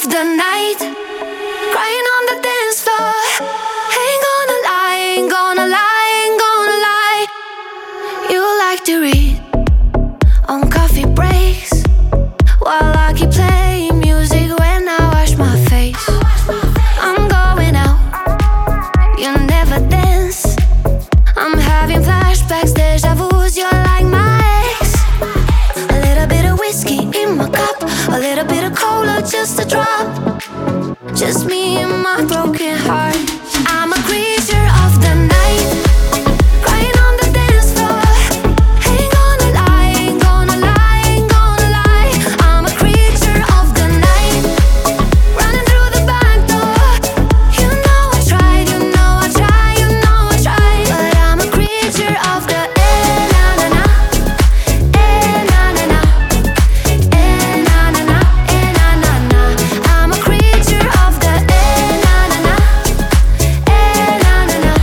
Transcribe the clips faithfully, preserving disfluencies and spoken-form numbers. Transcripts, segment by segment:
the night, crying on the dance floor. Ain't gonna lie, ain't gonna lie, ain't gonna lie. You like to read on coffee breaks while I keep playing music when I wash my face. I'm going out, you never dance. I'm having flashbacks, deja vu's, you're like my ex. A little bit of whiskey in my cup, a little bit of cola, just a drop. Just me and my broken heart. I'm a creature of the night, crying on the dance floor. Ain't gonna lie, ain't gonna lie, ain't gonna lie. I'm a creature of the night, running through the back door. You know I tried, you know I tried, you know I tried. But I'm a creature of the eh na na na, eh na na na, eh na na na, eh na na na. I'm a creature of the eh na na na, eh na na na,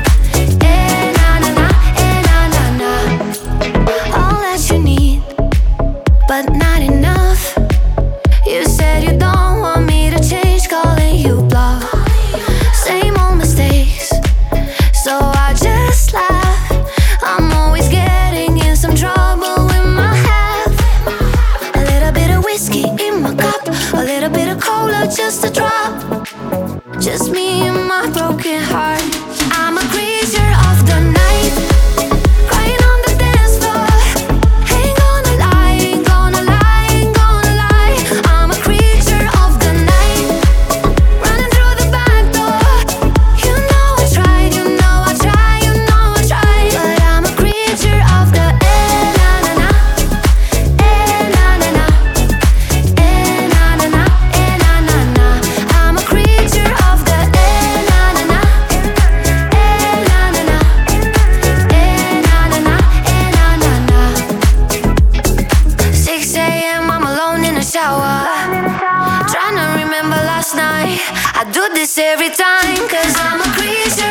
eh na na na, eh na na na. All that you need, but not enough. You said you don't want me to change, calling you bluff. Same old mistakes, so I just laugh. I'm always getting in some trouble with my half. A little bit of whiskey in my cup, a little bit of cola, just a drop. Just me and my broken heart. I'm a creature of the night, crying on the dance floor. Ain't gonna lie, ain't gonna lie, ain't gonna lie. I'm a creature of the night, running through the back door. You know I tried, you know I tried, you know I tried. But I'm a creature of the eh na na na, eh na na na, eh na na na, eh na na na. I'm a creature of the eh na na na, eh na na na, eh na na na, eh na na na. six a.m. I'm alone in the shower, trying to remember last night. I do this every time, cause I'm a creature